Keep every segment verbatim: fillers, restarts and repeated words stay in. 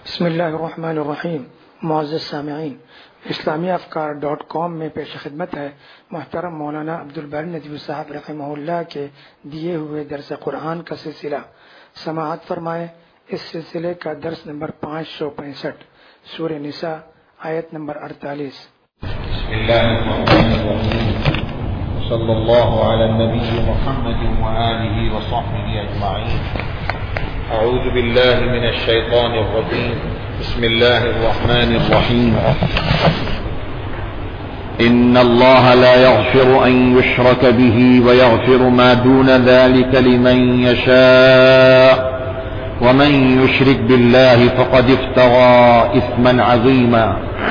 بسم اللہ الرحمن الرحیم۔ معزز سامعین، اسلامی افکار ڈاٹ کام میں پیش خدمت ہے محترم مولانا عبدالباری ندوی صاحب رحمہ اللہ کے دیے ہوئے درس قرآن کا سلسلہ۔ سماعت فرمائے۔ اس سلسلے کا درس نمبر پانچ سو پینسٹھ، سورہ نساء، آیت نمبر اڑتالیس۔ بسم اللہ الرحمن الرحیم، صلی اللہ علی النبی محمد وآلہ وصحبہ اجمعین۔ اعوذ باللہ من الشیطان الرجیم، بسم اللہ الرحمن الرحیم۔ ان اللہ لا يغفر ان يشرك به ويغفر ما دون ذلك لمن يشاء ومن يشرك بالله فقد افترى اثما عظيما۔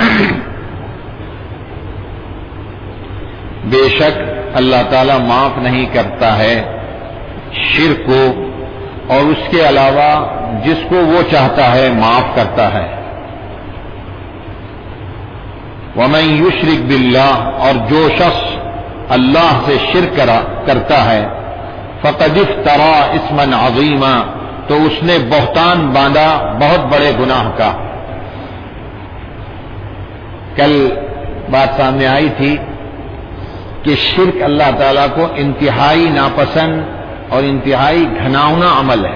بے شک اللہ تعالی معاف نہیں کرتا ہے شرک کو، اور اس کے علاوہ جس کو وہ چاہتا ہے معاف کرتا ہے۔ وَمَن يُشْرِكْ بِاللَّهِ، اور جو شخص اللہ سے شرک کرتا ہے، فَقَدِ افْتَرَىٰ اِثْمًا عَظِيمًا، تو اس نے بہتان باندھا بہت بڑے گناہ کا۔ کل بات سامنے آئی تھی کہ شرک اللہ تعالیٰ کو انتہائی ناپسند اور انتہائی گھناؤنا عمل ہے۔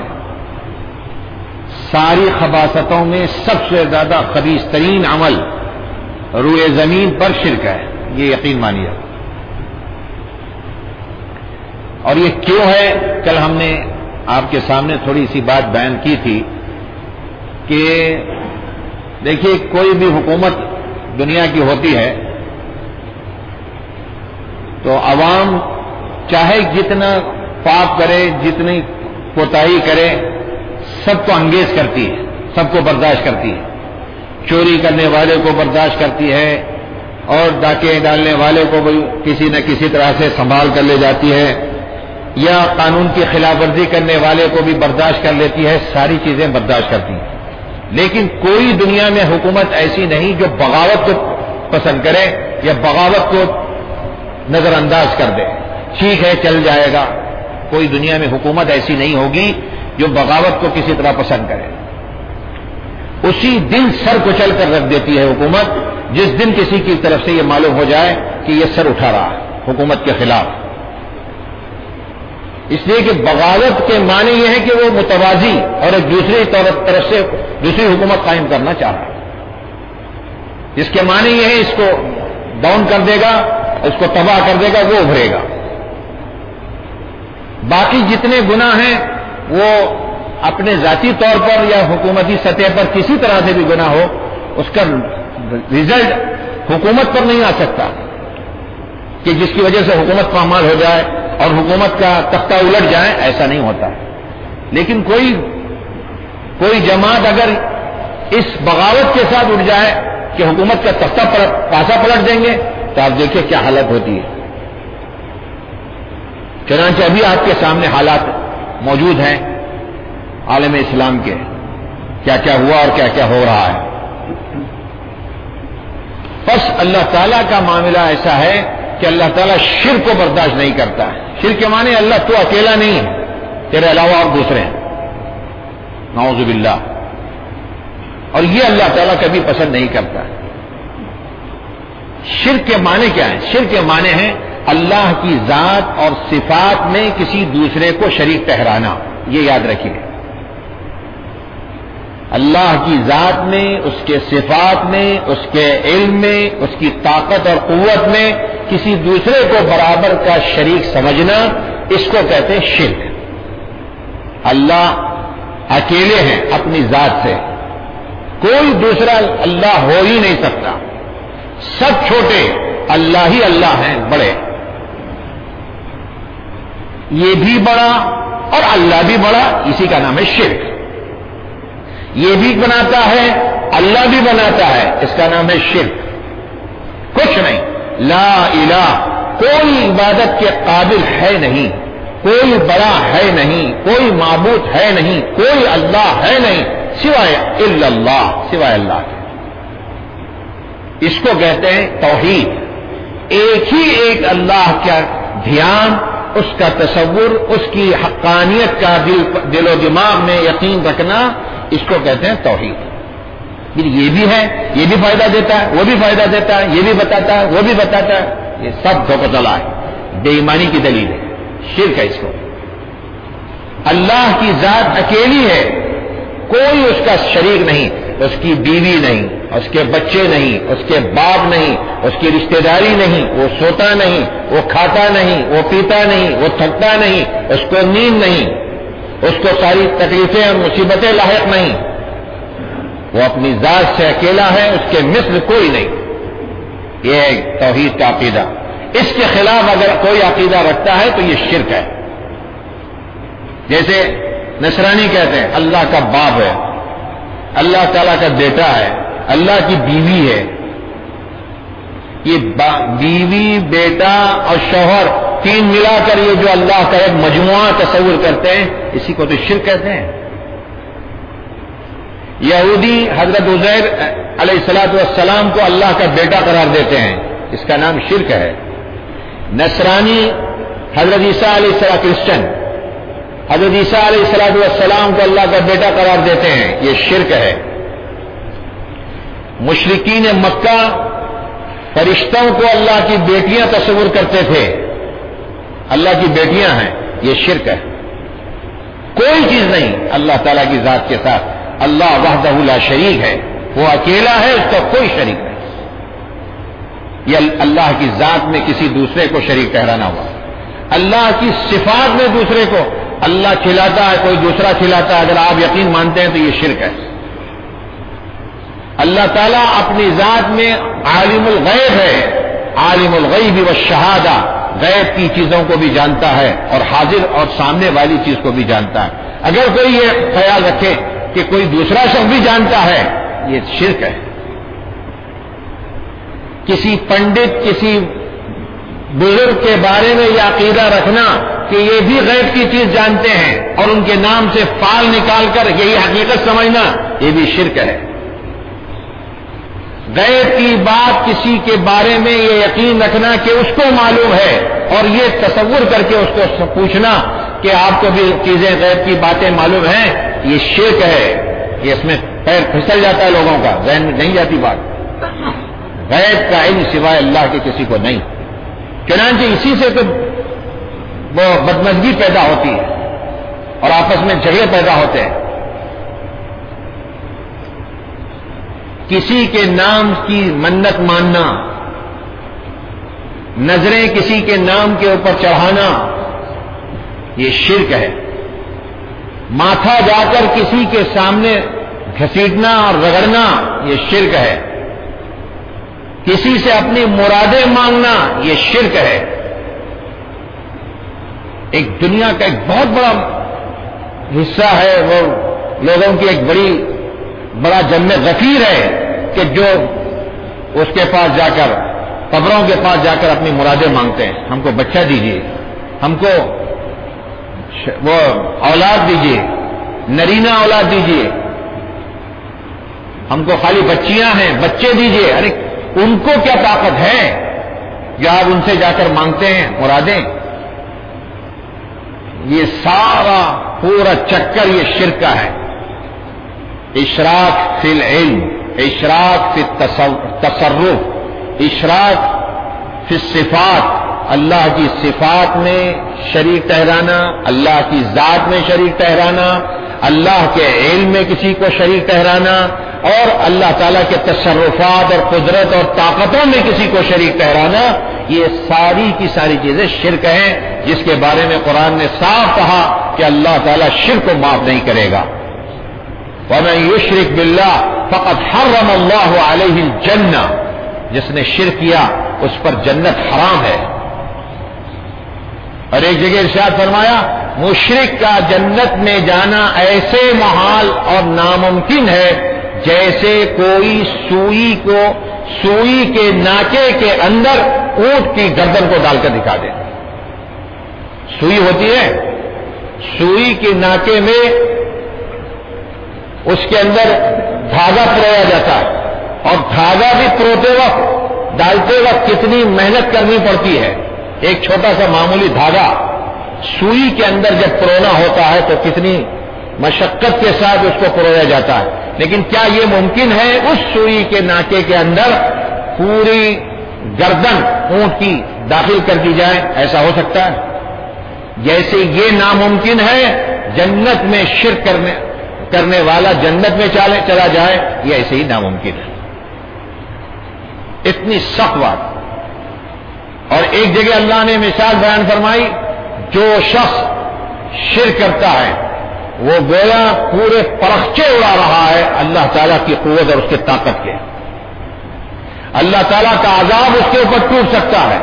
ساری خباثتوں میں سب سے زیادہ خبیث ترین عمل روئے زمین پر شرک ہے، یہ یقین مانیے۔ اور یہ کیوں ہے؟ کل ہم نے آپ کے سامنے تھوڑی سی بات بیان کی تھی کہ دیکھیے کوئی بھی حکومت دنیا کی ہوتی ہے تو عوام چاہے جتنا پاپ کرے، جتنی کوتاہی کرے، سب کو انگیز کرتی ہے، سب کو برداشت کرتی ہے۔ چوری کرنے والے کو برداشت کرتی ہے، اور ڈاکے ڈالنے والے کو بھی کسی نہ کسی طرح سے سنبھال کر لے جاتی ہے، یا قانون کی خلاف ورزی کرنے والے کو بھی برداشت کر لیتی ہے، ساری چیزیں برداشت کرتی ہیں۔ لیکن کوئی دنیا میں حکومت ایسی نہیں جو بغاوت کو پسند کرے یا بغاوت کو نظر انداز کر دے، ٹھیک ہے چل جائے گا۔ کوئی دنیا میں حکومت ایسی نہیں ہوگی جو بغاوت کو کسی طرح پسند کرے۔ اسی دن سر کچل کر رکھ دیتی ہے حکومت جس دن کسی کی طرف سے یہ معلوم ہو جائے کہ یہ سر اٹھا رہا ہے حکومت کے خلاف۔ اس لیے کہ بغاوت کے معنی یہ ہے کہ وہ متوازی اور ایک دوسری طرف سے دوسری حکومت قائم کرنا چاہ رہا ہے۔ اس کے معنی یہ ہے اس کو ڈاؤن کر دے گا، اس کو تباہ کر دے گا، وہ ابھرے گا۔ باقی جتنے گناہ ہیں وہ اپنے ذاتی طور پر یا حکومتی سطح پر کسی طرح سے بھی گناہ ہو، اس کا رزلٹ حکومت پر نہیں آ سکتا کہ جس کی وجہ سے حکومت پامال ہو جائے اور حکومت کا تختہ الٹ جائے، ایسا نہیں ہوتا۔ لیکن کوئی کوئی جماعت اگر اس بغاوت کے ساتھ اٹھ جائے کہ حکومت کا تختہ پاسا پلٹ دیں گے تو آپ دیکھیں کیا حالت ہوتی ہے۔ چنانچہ ابھی آپ کے سامنے حالات موجود ہیں عالم اسلام کے، کیا کیا ہوا اور کیا کیا ہو رہا ہے۔ بس اللہ تعالیٰ کا معاملہ ایسا ہے کہ اللہ تعالیٰ شرک کو برداشت نہیں کرتا ہے۔ شرک کے معنی اللہ تو اکیلا نہیں ہے، تیرے علاوہ اور دوسرے ہیں، نعوذ باللہ، اور یہ اللہ تعالیٰ کبھی پسند نہیں کرتا ہے۔ شرک کے معنی کیا ہے؟ شرک کے معنی ہے اللہ کی ذات اور صفات میں کسی دوسرے کو شریک ٹھہرانا۔ یہ یاد رکھیے، اللہ کی ذات میں، اس کے صفات میں، اس کے علم میں، اس کی طاقت اور قوت میں کسی دوسرے کو برابر کا شریک سمجھنا، اس کو کہتے ہیں شرک۔ اللہ اکیلے ہیں اپنی ذات سے، کوئی دوسرا اللہ ہو ہی نہیں سکتا۔ سب چھوٹے، اللہ ہی اللہ ہیں بڑے۔ یہ بھی بڑا اور اللہ بھی بڑا، اسی کا نام ہے شرک۔ یہ بھی بناتا ہے، اللہ بھی بناتا ہے، اس کا نام ہے شرک۔ کچھ نہیں، لا الہ، کوئی عبادت کے قابل ہے نہیں، کوئی بڑا ہے نہیں، کوئی معبود ہے نہیں، کوئی اللہ ہے نہیں سوائے الا اللہ، سوائے اللہ کے۔ اس کو کہتے ہیں توحید۔ ایک ہی ایک اللہ کا دھیان، اس کا تصور، اس کی حقانیت کا دل, دل و دماغ میں یقین رکھنا، اس کو کہتے ہیں توحید۔ یہ بھی ہے، یہ بھی فائدہ دیتا ہے، وہ بھی فائدہ دیتا ہے، یہ بھی بتاتا ہے، وہ بھی بتاتا ہے، یہ سب دھوکہ چلا ہے، بے ایمانی کی دلیل ہے، شرک ہے اس کو۔ اللہ کی ذات اکیلی ہے، کوئی اس کا شریک نہیں، اس کی بیوی نہیں، اس کے بچے نہیں، اس کے باپ نہیں، اس کی رشتہ داری نہیں، وہ سوتا نہیں، وہ کھاتا نہیں، وہ پیتا نہیں، وہ تھکتا نہیں، اس کو نیند نہیں، اس کو ساری تکلیفیں اور مصیبتیں لاحق نہیں، وہ اپنی ذات سے اکیلا ہے، اس کے مثل کوئی نہیں۔ یہ ہے توحید کا عقیدہ۔ اس کے خلاف اگر کوئی عقیدہ رکھتا ہے تو یہ شرک ہے۔ جیسے نصرانی کہتے ہیں اللہ کا باپ ہے، اللہ تعالیٰ کا بیٹا ہے، اللہ کی بیوی ہے۔ یہ بیوی، بیٹا اور شوہر تین ملا کر یہ جو اللہ کا ایک مجموعہ تصور کرتے ہیں، اسی کو تو شرک کہتے ہیں۔ یہودی حضرت عزیر علیہ الصلوۃ والسلام کو اللہ کا بیٹا قرار دیتے ہیں، اس کا نام شرک ہے۔ نصرانی حضرت عیسیٰ علیہ السلام، کرسچن حضرت عیسیٰ علیہ الصلوۃ والسلام کو اللہ کا بیٹا قرار دیتے ہیں، یہ شرک ہے۔ مشرکین مکہ فرشتوں کو اللہ کی بیٹیاں تصور کرتے تھے، اللہ کی بیٹیاں ہیں، یہ شرک ہے۔ کوئی چیز نہیں اللہ تعالیٰ کی ذات کے ساتھ، اللہ وحدہ لا شریک ہے، وہ اکیلا ہے، اس کا کوئی شریک نہیں۔ یہ اللہ کی ذات میں کسی دوسرے کو شریک ٹھہرانا ہوا۔ اللہ کی صفات میں دوسرے کو، اللہ کھلاتا ہے، کوئی دوسرا کھلاتا ہے، اگر آپ یقین مانتے ہیں تو یہ شرک ہے۔ اللہ تعالیٰ اپنی ذات میں عالم الغیب ہے، عالم الغیب والشہادہ، غیب کی چیزوں کو بھی جانتا ہے اور حاضر اور سامنے والی چیز کو بھی جانتا ہے۔ اگر کوئی یہ خیال رکھے کہ کوئی دوسرا شخص بھی جانتا ہے، یہ شرک ہے۔ کسی پنڈت، کسی بزرگ کے بارے میں یہ عقیدہ رکھنا کہ یہ بھی غیب کی چیز جانتے ہیں اور ان کے نام سے فال نکال کر یہی حقیقت سمجھنا، یہ بھی شرک ہے۔ غیب کی بات کسی کے بارے میں یہ یقین رکھنا کہ اس کو معلوم ہے اور یہ تصور کر کے اس کو پوچھنا کہ آپ کو بھی چیزیں غیب کی باتیں معلوم ہیں، یہ شرک ہے۔ یہ اس میں پیر پھسل جاتا ہے لوگوں کا، ذہن میں نہیں جاتی بات۔ غیب کا علم سوائے اللہ کے کسی کو نہیں، چنانچہ اسی سے تو وہ بدمزگی پیدا ہوتی ہے اور آپس میں جھگڑے پیدا ہوتے ہیں۔ کسی کے نام کی منت ماننا، نظریں کسی کے نام کے اوپر چڑھانا، یہ شرک ہے۔ ماتھا جا کر کسی کے سامنے گھسیٹنا اور رگڑنا، یہ شرک ہے۔ کسی سے اپنی مرادیں مانگنا، یہ شرک ہے۔ ایک دنیا کا ایک بہت بڑا حصہ ہے، وہ لوگوں کی ایک بڑی بڑا جم غفیر ہے کہ جو اس کے پاس جا کر، قبروں کے پاس جا کر اپنی مرادیں مانگتے ہیں۔ ہم کو بچہ دیجیے، ہم کو وہ اولاد دیجیے، نرینہ اولاد دیجیے، ہم کو خالی بچیاں ہیں، بچے دیجیے۔ ارے ان کو کیا طاقت ہے جو آپ ان سے جا کر مانگتے ہیں مرادیں؟ یہ سارا پورا چکر یہ شرک کا ہے۔ اشراک فی العلم، اشراک فی التصرف، اشراک فی الصفات، اللہ کی صفات میں شریک ٹھہرانا، اللہ کی ذات میں شریک ٹھہرانا، اللہ کے علم میں کسی کو شریک ٹھہرانا، اور اللہ تعالیٰ کے تصرفات اور قدرت اور طاقتوں میں کسی کو شریک ٹھہرانا، یہ ساری کی ساری چیزیں شرک ہیں، جس کے بارے میں قرآن نے صاف کہا کہ اللہ تعالیٰ شرک کو معاف نہیں کرے گا۔ وَمَن يُشْرِكْ بِاللَّهِ فَقَدْ حَرَّمَ اللَّهُ عَلَيْهِ الْجَنَّةَ، جس نے شرک کیا اس پر جنت حرام ہے۔ اور ایک جگہ ارشاد فرمایا مشرک کا جنت میں جانا ایسے محال اور ناممکن ہے جیسے کوئی سوئی کو سوئی کے ناکے کے اندر اونٹ کی گردن کو ڈال کر دکھا دے۔ سوئی ہوتی ہے، سوئی کے ناکے میں اس کے اندر دھاگا پرویا جاتا ہے، اور دھاگا بھی پروتے وقت، ڈالتے وقت کتنی محنت کرنی پڑتی ہے۔ ایک چھوٹا سا معمولی دھاگا سوئی کے اندر جب پرونا ہوتا ہے تو کتنی مشقت کے ساتھ اس کو پرویا جاتا ہے۔ لیکن کیا یہ ممکن ہے اس سوئی کے ناکے کے اندر پوری گردن اونٹ کی داخل کر دی جائے؟ ایسا ہو سکتا ہے؟ جیسے یہ ناممکن ہے جنت میں شرک کرنے کرنے والا جنت میں چالے چلا جائے، یہ ایسے ہی ناممکن ہے. اتنی سخت بات. اور ایک جگہ اللہ نے مثال بیان فرمائی، جو شخص شرک کرتا ہے وہ گویا پورے پرخچے اڑا رہا ہے اللہ تعالیٰ کی قوت اور اس کی طاقت کے. اللہ تعالیٰ کا عذاب اس کے اوپر ٹوٹ سکتا ہے.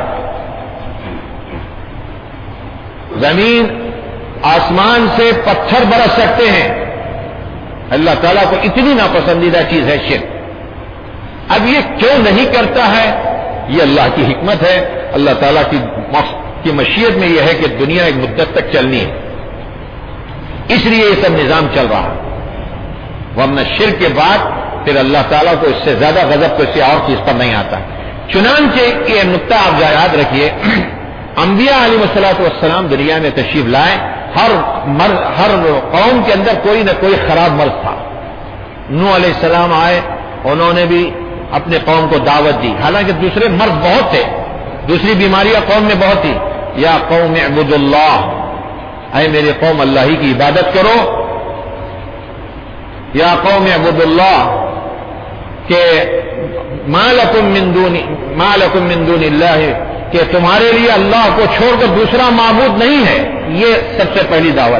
زمین آسمان سے پتھر برس سکتے ہیں. اللہ تعالیٰ کو اتنی ناپسندیدہ چیز ہے شرک. اب یہ کیوں نہیں کرتا ہے؟ یہ اللہ کی حکمت ہے. اللہ تعالیٰ کی کی مشیت میں یہ ہے کہ دنیا ایک مدت تک چلنی ہے، اس لیے یہ سب نظام چل رہا ہے. ورنہ شرک کے بعد پھر اللہ تعالیٰ کو اس سے زیادہ غضب کسی اور چیز پر نہیں آتا. چنانچہ یہ نقطہ آپ یاد رکھیے، انبیاء علیہ الصلوۃ والسلام دنیا میں تشریف لائے، ہر مرض ہر قوم کے اندر کوئی نہ کوئی خراب مرض تھا. نوح علیہ السلام آئے، انہوں نے بھی اپنے قوم کو دعوت دی، حالانکہ دوسرے مرض بہت تھے، دوسری بیماریاں قوم میں بہت تھی. یا قوم اعبدوا اللہ، اے میرے قوم اللہ ہی کی عبادت کرو. یا قوم اعبدوا اللہ کہ ما لکم من دون ما لکم من دون اللہ، کہ تمہارے لیے اللہ کو چھوڑ کر دوسرا معبود نہیں ہے. یہ سب سے پہلی دعوت.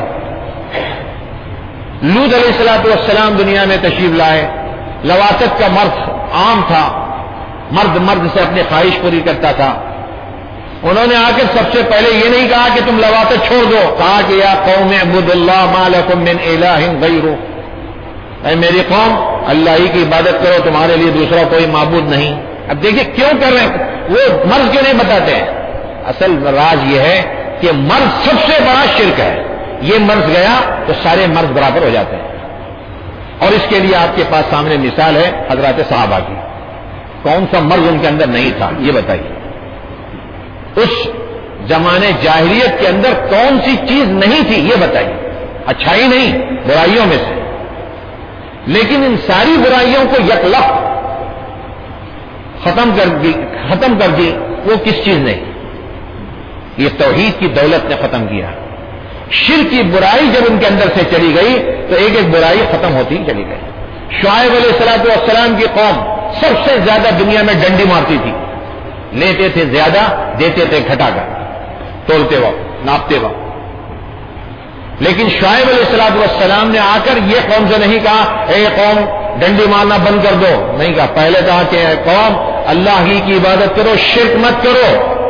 لوط علیہ الصلوۃ والسلام دنیا میں تشریف لائے. لواطت کا مرض عام تھا، مرد مرد سے اپنی خواہش پوری کرتا تھا. انہوں نے آ کر سب سے پہلے یہ نہیں کہا کہ تم لواطت چھوڑ دو، کہا کہ یا قوم اعبدوا اللہ ما لکم من الہ غیرہ، اے میری قوم اللہ ہی کی عبادت کرو، تمہارے لیے دوسرا کوئی معبود نہیں. اب دیکھیں کیوں کر رہے ہیں، وہ مرض کیوں نہیں بتاتے ہیں. اصل راز یہ ہے کہ مرض سب سے بڑا شرک ہے. یہ مرض گیا تو سارے مرض برابر ہو جاتے ہیں. اور اس کے لیے آپ کے پاس سامنے مثال ہے حضرات صحابہ کی. کون سا مرض ان کے اندر نہیں تھا یہ بتائیے. اس زمانے جاہلیت کے اندر کون سی چیز نہیں تھی یہ بتائیے. اچھائی نہیں، برائیوں میں سے. لیکن ان ساری برائیوں کو یک لفظ ختم کر دی ختم کر دی وہ کس چیز نے؟ یہ توحید کی دولت نے ختم کیا. شرک کی برائی جب ان کے اندر سے چلی گئی تو ایک ایک برائی ختم ہوتی چلی گئی. شعیب علیہ الصلوۃ والسلام کی قوم سب سے زیادہ دنیا میں ڈنڈی مارتی تھی. لیتے تھے زیادہ، دیتے تھے گھٹا کر، تولتے وقت، ناپتے وقت. لیکن شعیب علیہ الصلوۃ والسلام نے آ کر یہ قوم سے نہیں کہا اے قوم ڈنڈی مارنا بند کر دو، نہیں کہا. پہلے کہا کہ اے قوم اللہ ہی کی عبادت کرو، شرک مت کرو.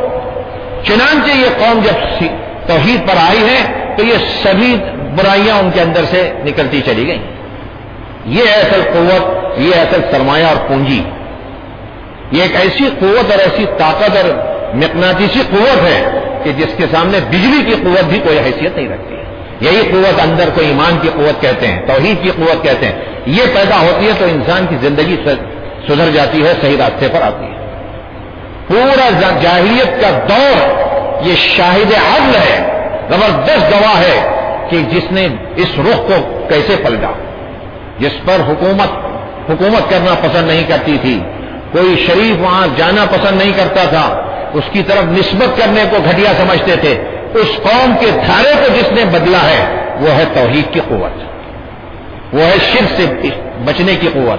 چنانچہ یہ قوم جب توحید پر آئی ہے تو یہ سبھی برائیاں ان کے اندر سے نکلتی چلی گئیں. یہ اصل قوت، یہ اصل سرمایہ اور پونجی. یہ ایک ایسی قوت اور ایسی طاقت اور مقناطیسی قوت ہے کہ جس کے سامنے بجلی کی قوت بھی کوئی حیثیت نہیں رکھتی ہے. یہی قوت اندر کو ایمان کی قوت کہتے ہیں، توحید کی قوت کہتے ہیں. یہ پیدا ہوتی ہے تو انسان کی زندگی سدھر جاتی ہے، صحیح راستے پر آتی ہے. پورا جاہلیت کا دور یہ شاہد عدل ہے، زبردست گواہ ہے کہ جس نے اس رخ کو کیسے پلٹا. جس پر حکومت حکومت کرنا پسند نہیں کرتی تھی، کوئی شریف وہاں جانا پسند نہیں کرتا تھا، اس کی طرف نسبت کرنے کو گھٹیا سمجھتے تھے. اس قوم کے دھارے کو جس نے بدلا ہے وہ ہے توحید کی قوت، وہ ہے شرک سے بچنے کی قوت.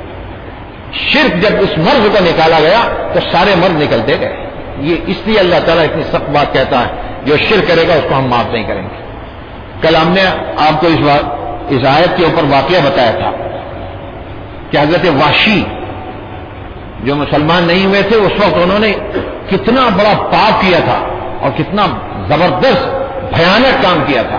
شرک جب اس مرض کو نکالا گیا تو سارے مرض نکلتے گئے. یہ اس لیے اللہ تعالیٰ اتنی سخت بات کہتا ہے، جو شرک کرے گا اس کو ہم معاف نہیں کریں گے. کل ہم نے آپ کو اس اس آیت کے اوپر واقعہ بتایا تھا کہ حضرت وحشی جو مسلمان نہیں ہوئے تھے اس وقت انہوں نے کتنا بڑا پاپ کیا تھا اور کتنا زبردست بھیانک کام کیا تھا.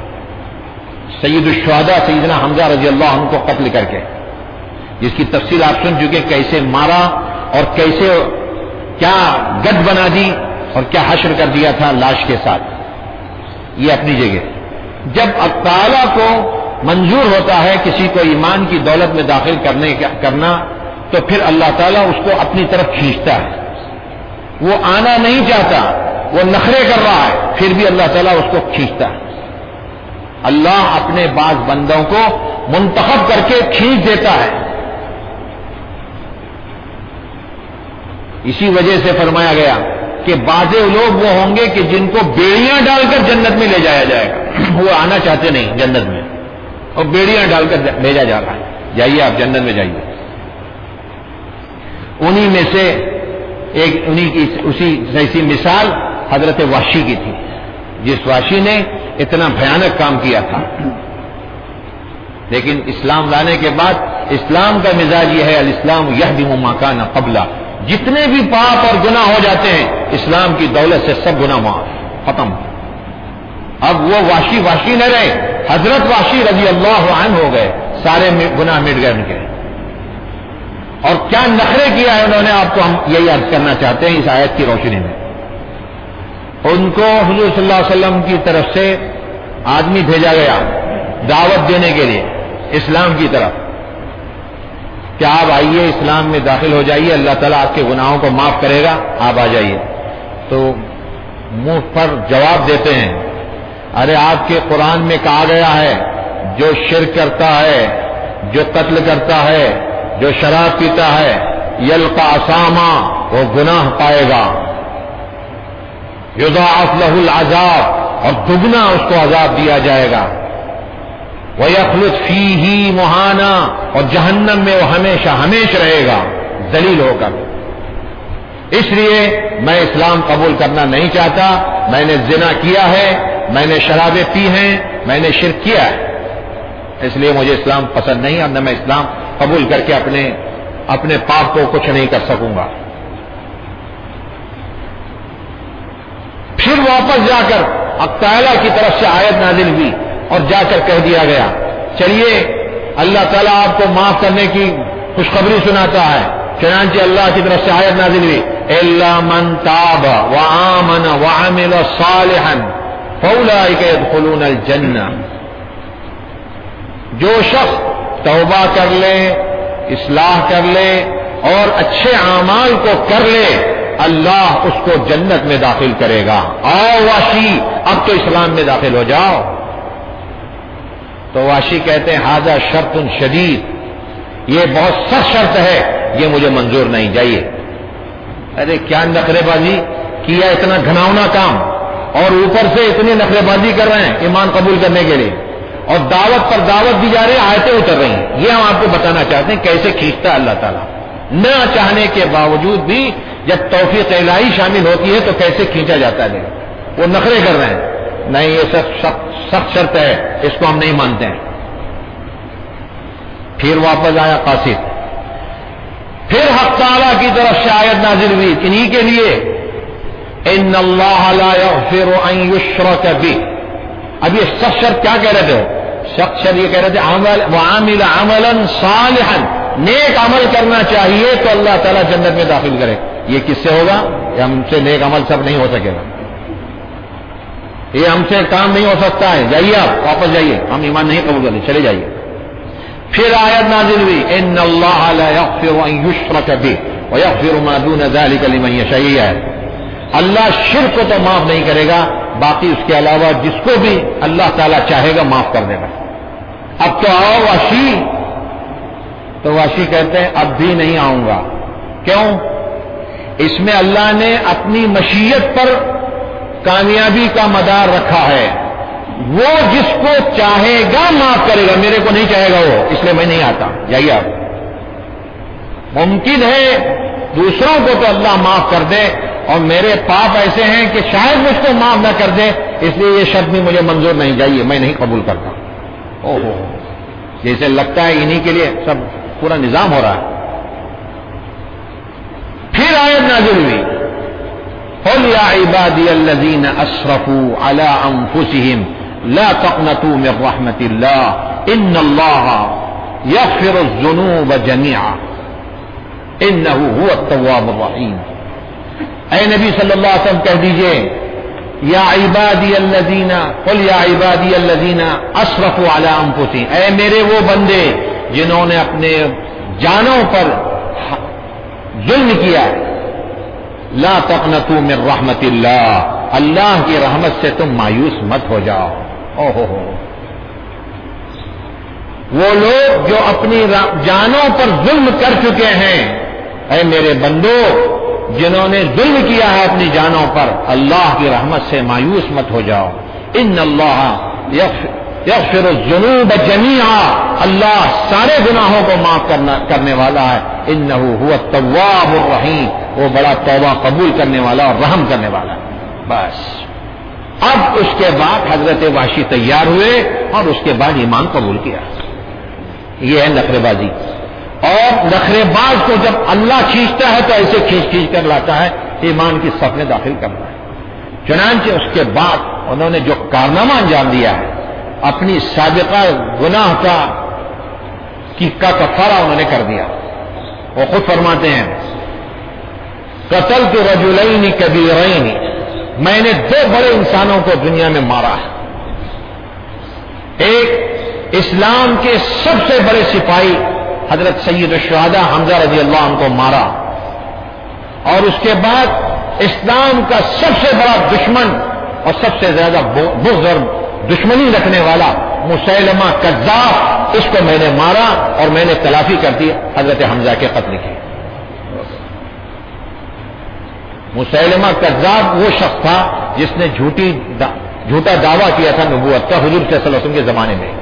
سید الشہداء سیدنا حمزہ رضی اللہ عنہ کو قتل کر کے، جس کی تفصیل آپ سن چکے، کیسے مارا اور کیسے کیا گد بنا دی اور کیا حشر کر دیا تھا لاش کے ساتھ. یہ اپنی جگہ. جب اللہ تعالیٰ کو منظور ہوتا ہے کسی کو ایمان کی دولت میں داخل کرنے کرنا تو پھر اللہ تعالیٰ اس کو اپنی طرف کھینچتا ہے. وہ آنا نہیں چاہتا، وہ نخرے کر رہا ہے، پھر بھی اللہ تعالیٰ اس کو کھینچتا ہے. اللہ اپنے بعض بندوں کو منتخب کر کے کھینچ دیتا ہے. اسی وجہ سے فرمایا گیا کہ بعض لوگ وہ ہوں گے کہ جن کو بیڑیاں ڈال کر جنت میں لے جایا جائے گا. وہ آنا چاہتے نہیں جنت میں اور بیڑیاں ڈال کر بھیجا جا رہا ہے, جائیے آپ جنت میں جائیے. انہی میں سے ایک انہی کی اسی جیسی مثال حضرت وحشی کی تھی, جس وحشی نے اتنا بھیانک کام کیا تھا. لیکن اسلام لانے کے بعد اسلام کا مزاج یہ ہے, الاسلام یہدم ما کان قبلہ, جتنے بھی پاپ اور گناہ ہو جاتے ہیں اسلام کی دولت سے سب گناہ معاف, ختم. اب وہ وحشی وحشی نہ رہے, حضرت وحشی رضی اللہ عنہ ہو گئے, سارے گناہ مٹ گئے ان کے. اور کیا نخرے کیا ہے انہوں نے, آپ کو ہم یہی عرض کرنا چاہتے ہیں اس آیت کی روشنی میں. ان کو حضور صلی اللہ علیہ وسلم کی طرف سے آدمی بھیجا گیا دعوت دینے کے لیے اسلام کی طرف, کہ آپ آئیے اسلام میں داخل ہو جائیے, اللہ تعالیٰ آپ کے گناہوں کو معاف کرے گا, آپ آ جائیے. تو منہ پر جواب دیتے ہیں, ارے آپ کے قرآن میں کہا گیا ہے جو شرک کرتا ہے, جو قتل کرتا ہے, جو شراب پیتا ہے, یلقا اساما, وہ گناہ پائے گا, یضاعف لہ العذاب, اور دگنا اس کو عذاب دیا جائے گا, وَيَخْلُدْ فِيهِ مُحَانًا, اور جہنم میں وہ ہمیشہ ہمیشہ رہے گا ذلیل ہو کر. اس لیے میں اسلام قبول کرنا نہیں چاہتا, میں نے زنا کیا ہے, میں نے شرابیں پی ہیں, میں نے شرک کیا ہے, اس لیے مجھے اسلام پسند نہیں, اور نہ میں اسلام قبول کر کے اپنے اپنے پاپ کو کچھ نہیں کر سکوں گا. پھر واپس جا کر حق تعالیٰ کی طرف سے آیت نازل ہوئی اور جا کر کہہ دیا گیا, چلیے اللہ تعالیٰ آپ کو معاف کرنے کی خوشخبری سناتا ہے. چنانچہ اللہ کی طرف سے آیت نازل ہوئی, الا من تاب وآمن وعمل صالحا فاولئک يدخلون الجنہ. جو شخص توبہ کر لے, اصلاح کر لے اور اچھے اعمال کو کر لے, اللہ اس کو جنت میں داخل کرے گا. آؤ واشی, اب تو اسلام میں داخل ہو جاؤ. تو واشی کہتے ہیں ھذا شرط شدید, یہ بہت سخت شرط ہے, یہ مجھے منظور نہیں, جائیے. ارے کیا نخرے بازی کیا, اتنا گھناؤنا کام, اور اوپر سے اتنی نخرے بازی کر رہے ہیں ایمان قبول کرنے کے لیے, اور دعوت پر دعوت دی جا رہی ہے, آیتیں اتر رہی ہیں. یہ ہم آپ کو بتانا چاہتے ہیں کیسے کھینچتا ہے اللہ تعالیٰ, نہ چاہنے کے باوجود بھی جب توفیق الہی شامل ہوتی ہے تو کیسے کھینچا جاتا ہے. وہ نخرے کر رہے ہیں, نہیں یہ سب سخت شرط ہے, اس کو ہم نہیں مانتے ہیں. پھر واپس آیا قاصد, پھر حق تعالیٰ کی طرف سے آیت نازل ہوئی انہی کے لیے, ان اللہ لا یغفر ان یشرک بہ. اب یہ سخت شرط کیا کہہ رہے تھے, سخت شرط یہ کہہ رہے تھے عمل وعامل عملا صالحا, نیک عمل کرنا چاہیے تو اللہ تعالیٰ جنت میں داخل کرے. یہ کس سے ہوگا, یہ ہم سے نیک عمل سب نہیں ہو سکے گا, یہ ہم سے کام نہیں ہو سکتا ہے. جائیے آپ واپس جائیے, ہم ایمان نہیں قبول کرتے, چلے جائیے. پھر آیت نازل ہوئی, ان اللہ لا یغفر ان یشرک بہ ویغفر ما دون ذلک لمن یشاء. اللہ شرک کو تو معاف نہیں کرے گا, باقی اس کے علاوہ جس کو بھی اللہ تعالیٰ چاہے گا معاف کر دے گا. اب تو آؤ واشی. تو واشی کہتے ہیں اب بھی نہیں آؤں گا. کیوں؟ اس میں اللہ نے اپنی مشیت پر کامیابی کا مدار رکھا ہے. وہ جس کو چاہے گا معاف کرے گا, میرے کو نہیں چاہے گا وہ, اس لیے میں نہیں آتا. جائیے آپ. ممکن ہے دوسروں کو تو اللہ معاف کر دے, اور میرے پاپ ایسے ہیں کہ شاید مجھ کو معاف نہ کر دے, اس لیے یہ شرط بھی مجھے منظور نہیں. جائیے, میں نہیں قبول کرتا. او ہو, جیسے لگتا ہے انہی کے لیے سب پورا نظام ہو رہا ہے. پھر آیت نازل ہوئی, قل یا عبادی الذین اسرفوا علی انفسهم لا تقنطوا من رحمت اللہ ان اللہ یغفر الذنوب جميعا انہ هو التواب الرحیم. اے نبی صلی اللہ علیہ وسلم کہہ دیجئے, یا عبادی الذین, قل یا عبادی الذین اسرفوا علی انفسهم, اے میرے وہ بندے جنہوں نے اپنے جانوں پر ظلم کیا, لا تقنطوا من رحمت اللہ, اللہ کی رحمت سے تم مایوس مت ہو جاؤ. او ہو ہو, وہ لوگ جو اپنی جانوں پر ظلم کر چکے ہیں، اے میرے بندو جنہوں نے ظلم کیا ہے اپنی جانوں پر، اللہ کی رحمت سے مایوس مت ہو جاؤ. ان اللہ یغفر الذنوب جميعا، اللہ سارے گناہوں کو معاف کرنا کرنے والا ہے. انہ هو التواب الرحیم، وہ بڑا توبہ قبول کرنے والا اور رحم کرنے والا ہے. بس اب اس کے بعد حضرت وحشی تیار ہوئے اور اس کے بعد ایمان قبول کیا. یہ ہے نخرے بازی. اور نخرے باز کو جب اللہ کھینچتا ہے تو ایسے کھینچ کھینچ کر لاتا ہے ایمان کی صف میں داخل کرنا ہے. چنانچہ اس کے بعد انہوں نے جو کارنامہ انجام دیا ہے، اپنی سابقہ گناہ کا کی کا کفارہ انہوں نے کر دیا. وہ خود فرماتے ہیں قتلت رجلین کبیرین، میں نے دو بڑے انسانوں کو دنیا میں مارا ہے. ایک اسلام کے سب سے بڑے سپاہی حضرت سید الشہداء حمزہ رضی اللہ عنہ کو مارا، اور اس کے بعد اسلام کا سب سے بڑا دشمن اور سب سے زیادہ بغض اور دشمنی رکھنے والا مسیلمہ کذاب، اس کو میں نے مارا اور میں نے تلافی کر دی حضرت حمزہ کے قتل کی. مسیلمہ کذاب وہ شخص تھا جس نے جھوٹی دا جھوٹا دعویٰ کیا تھا نبوت کا حضور صلی اللہ علیہ وسلم کے زمانے میں،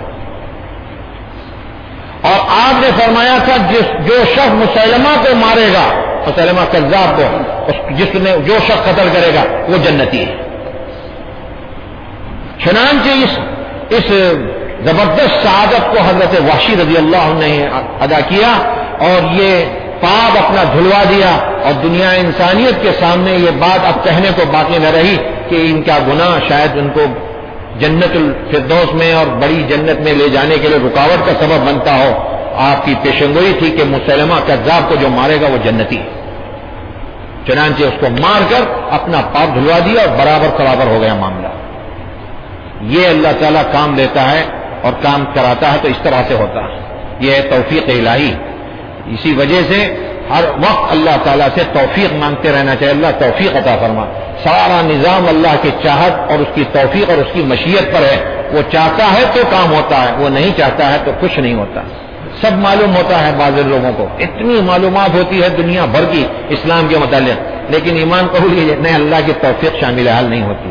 اور آپ نے فرمایا تھا جس جو شخص مسیلمہ کو مارے گا، مسیلمہ کذاب کو، جس نے جو شخص قتل کرے گا وہ جنتی ہے. چنانچہ اس اس زبردست سعادت کو حضرت وحشی رضی اللہ عنہ نے ادا کیا اور یہ پاپ اپنا دھلوا دیا، اور دنیا انسانیت کے سامنے یہ بات اب کہنے کو باقی نہ رہی کہ ان کا گناہ شاید ان کو جنت الفردوس میں اور بڑی جنت میں لے جانے کے لیے رکاوٹ کا سبب بنتا ہو. آپ کی پیشنگوئی تھی کہ مسلمہ کذاب کو جو مارے گا وہ جنتی ہے. چنانچہ اس کو مار کر اپنا پاپ دھلوا دیا اور برابر برابر ہو گیا معاملہ. یہ اللہ تعالیٰ کام دیتا ہے اور کام کراتا ہے تو اس طرح سے ہوتا ہے. یہ ہے توفیق الہی. اسی وجہ سے ہر وقت اللہ تعالیٰ سے توفیق مانگتے رہنا چاہیے. اللہ توفیق عطا فرما. سارا نظام اللہ کی چاہت اور اس کی توفیق اور اس کی مشیت پر ہے. وہ چاہتا ہے تو کام ہوتا ہے، وہ نہیں چاہتا ہے تو کچھ نہیں ہوتا. سب معلوم ہوتا ہے، بعض لوگوں کو اتنی معلومات ہوتی ہے دنیا بھر کی اسلام کے متعلق، لیکن ایمان قبول نہیں، اللہ کی توفیق شامل حال نہیں ہوتی.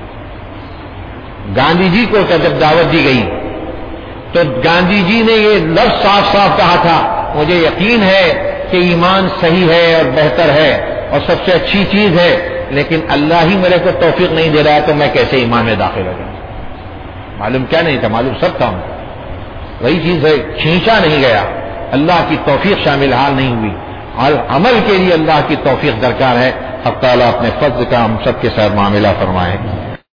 گاندھی جی کو جب دعوت دی گئی تو گاندھی جی نے یہ لفظ صاف صاف کہا تھا، مجھے یقین ہے کہ ایمان صحیح ہے اور بہتر ہے اور سب سے اچھی چیز ہے، لیکن اللہ ہی میرے کو توفیق نہیں دے رہا ہے تو میں کیسے ایمان میں داخل ہو جاؤں. معلوم کیا نہیں تھا، معلوم سب تھا. وہی چیز ہے، کھینچا نہیں گیا، اللہ کی توفیق شامل حال نہیں ہوئی. اور عمل کے لیے اللہ کی توفیق درکار ہے. حق تعالیٰ اپنے فضل کا ہم سب کے ساتھ معاملہ فرمائے.